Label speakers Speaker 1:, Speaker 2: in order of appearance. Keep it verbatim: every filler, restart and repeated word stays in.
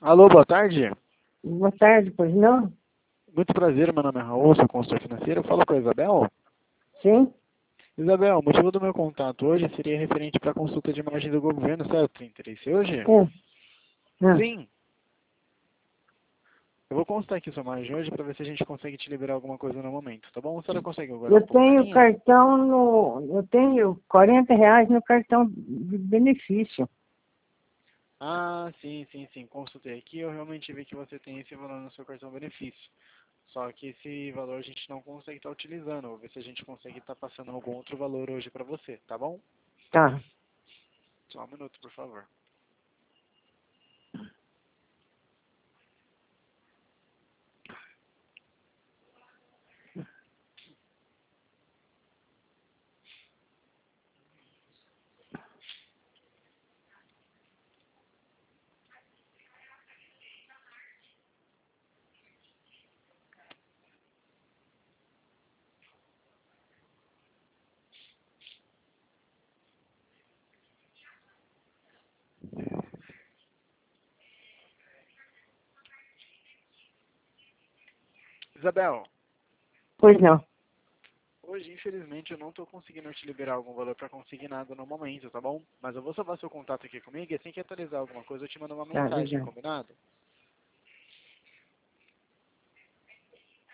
Speaker 1: Alô, boa tarde.
Speaker 2: Boa tarde, pois não?
Speaker 1: Muito prazer, meu nome é Raul, sou consultor financeiro. Eu falo com a Isabel.
Speaker 2: Sim?
Speaker 1: Isabel, o motivo do meu contato hoje seria referente para a consulta de imagem do governo, certo? Tem interesse hoje?
Speaker 2: É. Ah,
Speaker 1: Sim. Eu vou constar aqui sua imagem hoje para ver se a gente consegue te liberar alguma coisa no momento, tá bom? A senhora consegue aguardar
Speaker 2: eu
Speaker 1: um pouco na
Speaker 2: tenho
Speaker 1: linha?
Speaker 2: cartão no. Eu tenho quarenta reais no cartão de benefício.
Speaker 1: Ah, sim, sim, sim. Consultei aqui, eu realmente vi que você tem esse valor no seu cartão benefício. Só que esse valor a gente não consegue estar utilizando. Vou ver se a gente consegue estar passando algum outro valor hoje para você, tá bom?
Speaker 2: Tá.
Speaker 1: Só um minuto, por favor. Isabel,
Speaker 2: Pois não.
Speaker 1: hoje, infelizmente, eu não estou conseguindo te liberar algum valor para conseguir nada no momento, tá bom? Mas eu vou salvar seu contato aqui comigo e assim que atualizar alguma coisa eu te mando uma
Speaker 2: Tá,
Speaker 1: mensagem,
Speaker 2: obrigado.
Speaker 1: combinado?